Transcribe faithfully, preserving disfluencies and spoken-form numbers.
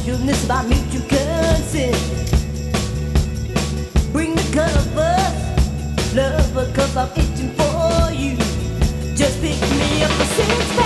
you'll miss about me to consent. Bring the covers, lover, cause I'm itching for you. Just pick me up a six